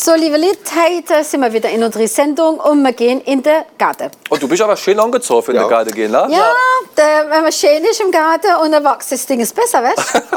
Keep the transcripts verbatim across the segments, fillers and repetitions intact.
So, liebe Leute, heute sind wir wieder in unserer Sendung und wir gehen in den Garten. Und du bist aber schön angezogen für ja. den Garten gehen, ne? Ja, der, wenn man schön ist im Garten und dann wächst das Ding ist besser, weißt du?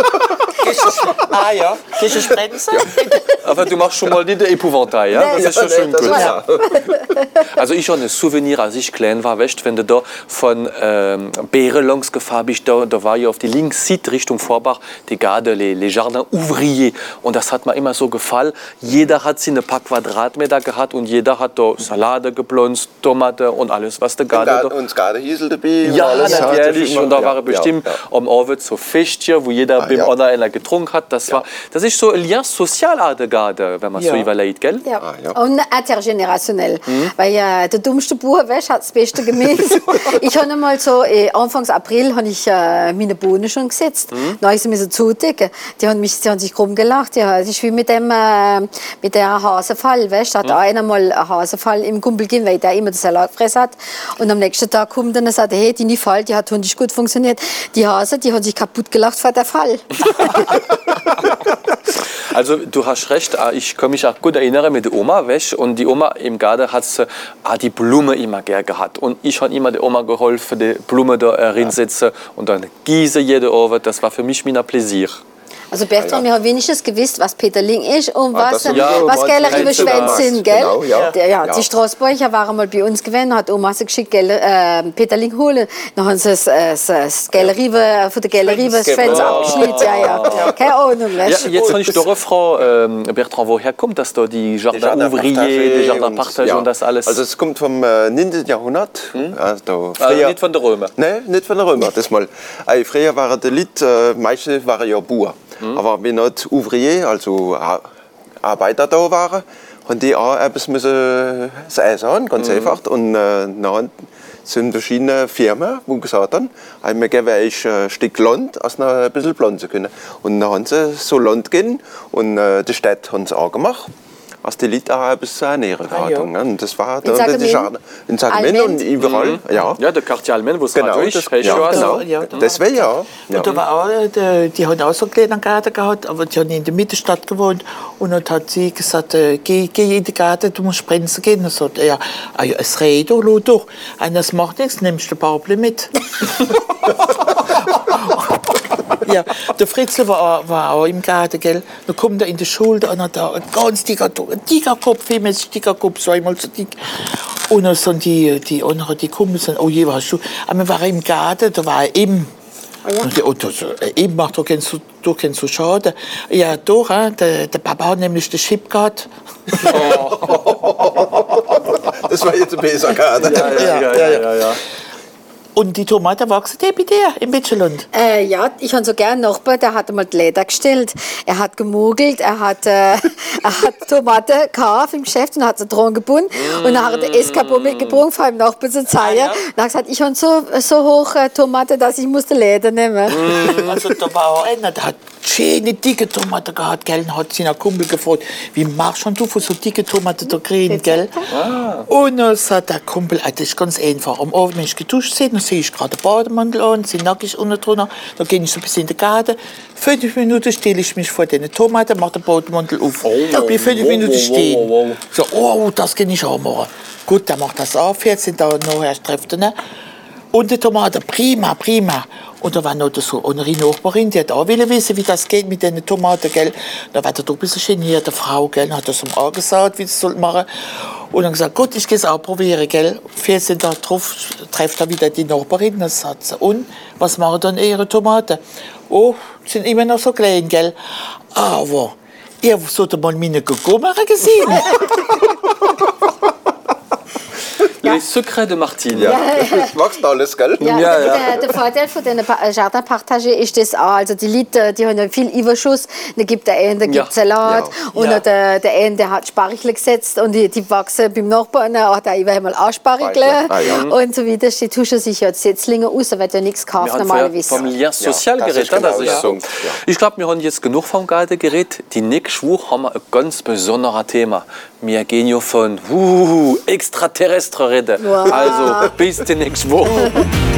Ah ja, gehst du Sprenzen? Ja. Aber du machst schon mal nicht den Epouvantail, ja? Das ist schon schön gut. Ja. Also ich habe ein Souvenir, als ich klein war, weißt, wenn du da von ähm, Bärelongs gefahren bist, da, da war ich auf die linke Seite Richtung Vorbach, die Garde, les, les Jardins Ouvriers. Und das hat mir immer so gefallen. Jeder hat sie ein paar Quadratmeter gehabt und jeder hat da Salate gepflanzt, Tomate und alles, was der Garde da... Und das Gartenhiesel dabei. Ja, natürlich. Und da waren bestimmt ja, ja. am Abend so Festchen, wo jeder ah, beim ja. anderen einer getrunken hat. Das, ja. war, das ist so ein Lien sozial an der Garde, wenn man ja. so überlegt, gell? Ja. Ah, ja. Und intergenerationell. Mhm. Weil ja, der dummste Bauer weißt, hat das beste Gemüse. Ich habe einmal so, äh, Anfang April habe ich äh, meine Bohnen schon gesetzt. Mhm. Dann habe ich sie mir so zudecken. Die haben, mich, die haben sich krumm gelacht. Ja, das ist wie mit dem äh, mit der Hasenfall. Weißt? Da hat mhm. einer mal einen Hasenfall im Kumpel gegeben, weil der immer den Salat gefressen hat. Und am nächsten Tag kommt dann und sagt, hey, die Fall, die hat nicht gut funktioniert. Die Hase, die hat sich kaputt gelacht vor der Fall. Also du hast recht, ich kann mich auch gut erinnern mit der Oma, weißt? Und die Oma im Garten hat sie ah, die Blume immer gern gehabt. Und ich habe immer der Oma geholfen, die Blume da reinsetzen und dann gieße jede Abend. Das war für mich mein Pläsier. Also Bertram, ja. wir haben wenigstens gewusst, was Peterling ist und ah, was, ja, was gelbe Schwänze sind, gell? Genau, ja. Der, ja, ja. Die Straßburger waren mal bei uns gewesen, hat Oma sie geschickt, gell, äh, Peterling holen. Dann haben sie das, äh, das Gellerive, von der Gellerive Schwänze abgeschnitten. Ja, ja. Keine Ahnung, weißt du? Ja, jetzt habe ich doch eine Frau, ähm, Bertrand, woher kommt das da, die Jardin Ouvriers, die Jardin Partagé ja. und das alles? Also es kommt vom äh, neunten. Jahrhundert. Hm? Also, also nicht von der Römer? Nein, nicht von der Römer, das mal. Also, früher waren die Leute, äh, meistens waren ja Bauern. Mhm. Aber wenn nicht Ouvrier, also Arbeiter da waren, haben die auch etwas müssen essen haben, ganz mhm. einfach. Und äh, dann sind verschiedene Firmen, die gesagt haben, wir geben euch ein Stück Land, als noch ein bisschen pflanzen können. Und dann haben sie so Land gegeben und äh, die Städte haben es auch gemacht. Als die Leute auch etwas zu ernähren ah, ja. Und das war in Sagemin, in Sagemin und überall. Mhm. Ja. ja, der Quartier Allemagne, wo es genau, ist. Das, ja, genau. Ja, das wäre ja. Und da war auch, die, die haben auch so einen kleinen Garten gehabt, aber die haben in der Mittelstadt gewohnt. Und dann hat sie gesagt, äh, geh, geh in den Garten, du musst Sprenzen gehen. Und so, ja, ah, ja, es redet doch, schau doch. Und das macht nichts, nimmst du ein Bauble mit. Ja, der Fritzl war, war auch im Garten, gell? Dann kommt er in die Schule und hat da einen ganz dicker, dicker Kopf, wie dicker Kopf, so einmal so dick. Und dann sind die, die anderen, die kommen und oh je, was hast du? Aber wir waren im Garten, da war er eben. Oh ja. Und die, und das, eben macht doch kein so, doch kein so schade. Ja, doch, äh, der, der Papa hat nämlich den Chip gehabt. Das war jetzt ein besser Garten. Ja, ja, ja, ja, ja, ja. Und die Tomaten wachsen die bei dir im Bitschelund? Äh, ja, ich habe so gerne einen Nachbarn, der hat einmal die Leder gestellt. Er hat gemogelt, er hat, äh, er hat Tomaten gekauft im Geschäft und hat sie dran gebunden. Mm. Und dann hat er den Eskabo mitgebracht, vor allem Nachbarn zu zeigen. Ah, ja. Und er hat gesagt, ich habe so, so hoch äh, Tomaten, dass ich muss die Leder nehmen. Mm. Also da war auch einer, der hat schöne, dicke Tomaten gehabt, gell? Und hat seinen Kumpel gefragt, wie machst du von so dicke Tomaten da kriegen, gell? Ah. Und dann sagt der Kumpel, das ist ganz einfach. Am Abend, wenn ich geduscht bin, dann sehe ich gerade den Bademantel an, sind nackig unten drunter. Dann gehe ich so ein bisschen in den Garten. Fünf Minuten stelle ich mich vor den Tomaten, mache den Bademantel auf. Oh, ich bin fünf Minuten stehen. Oh, oh, oh. So, oh, das kann ich auch machen. Gut, dann macht das auf. vierzehn Tage nachher trifft er. Und die Tomaten, prima, prima. Und da war noch so eine Nachbarin, die hat auch wissen, wie das geht mit den Tomaten, gell. Da war er doch ein bisschen geniert, die Frau, gell, hat das angesagt, wie sie das machen soll. Und dann gesagt, gut, ich gehe es auch probieren, gell. vierzehn Tage drauf trifft er wieder die Nachbarin, dann sagt sie, und, was machen dann ihre Tomaten? Oh, sind immer noch so klein, gell. Aber, ihr solltet mal meine Gurken gesehen. Ja. Les secrets de Martine. Ja, das wächst alles, gell? Ja, ja, ja. Der, der Vorteil von den Jardin Partagé ist das auch. Also die Leute, die haben ja viel Überschuss. Dann gibt der eine, der gibt ja. Salat. Ja. Und ja. der, der eine, der hat Spargel gesetzt. Und die, die wachsen beim Nachbarn, dann hat er einmal auch Spargel. Ah, ja. Und so weiter. Die tuschen sich ja Setzlinge aus, da wird ja nichts gekauft normalerweise. Vom Lien sozial geredet. Genau, das ist ja. so. Ja. Ich glaube, wir haben jetzt genug vom Garten geredet. Die nächste Woche haben wir ein ganz besonderes Thema. Wir gehen ja von uh, Extraterrestre reden. Wow. Also bis die nächste Woche.